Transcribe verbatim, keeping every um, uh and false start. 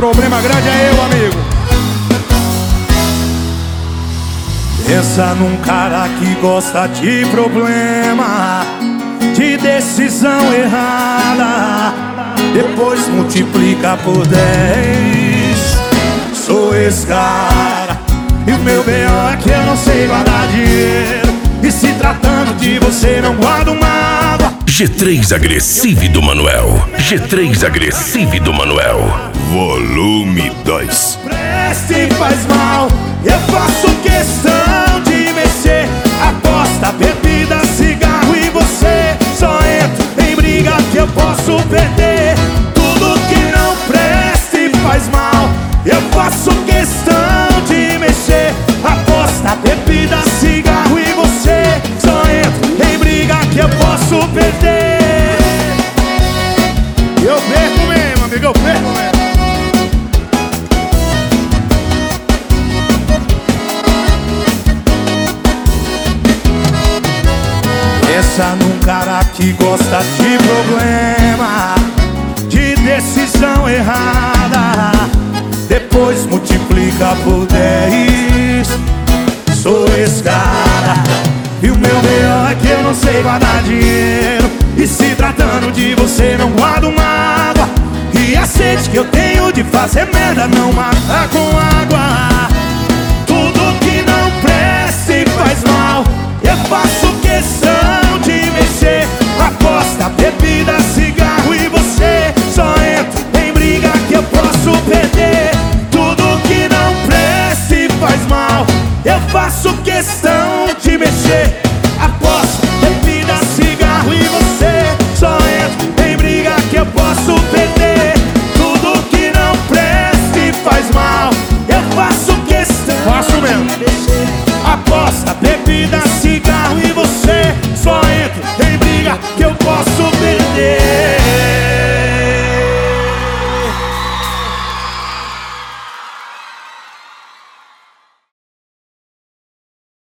problema grande é eu, amigo. Pensa num cara que gosta de problema, de decisão errada, depois multiplica por dez. Sou esse cara, e o meu B O é que eu não sei guardar dinheiro, e se tratando de você não guardo mágoa. G três Agressive do Manuel. G três Agressive do Manuel. Volume dois. Preste e faz mal, eu faço questão de mexer. Aposta, bebida, cigarro e você. Só entro em briga que eu posso perder. Tudo que não presta e faz mal, eu faço questão de mexer. Aposta, bebida, cigarro e você. Só entro em briga que eu posso perder. Eu perco mesmo, amigo, eu perco mesmo. Pensa num cara que gosta de problema, de decisão errada, depois multiplica por dez. Sou esse cara, e o meu B O é que eu não sei guardar dinheiro, e se tratando de você não guardo mágoa. E a sede que eu tenho de fazer merda não mata com água.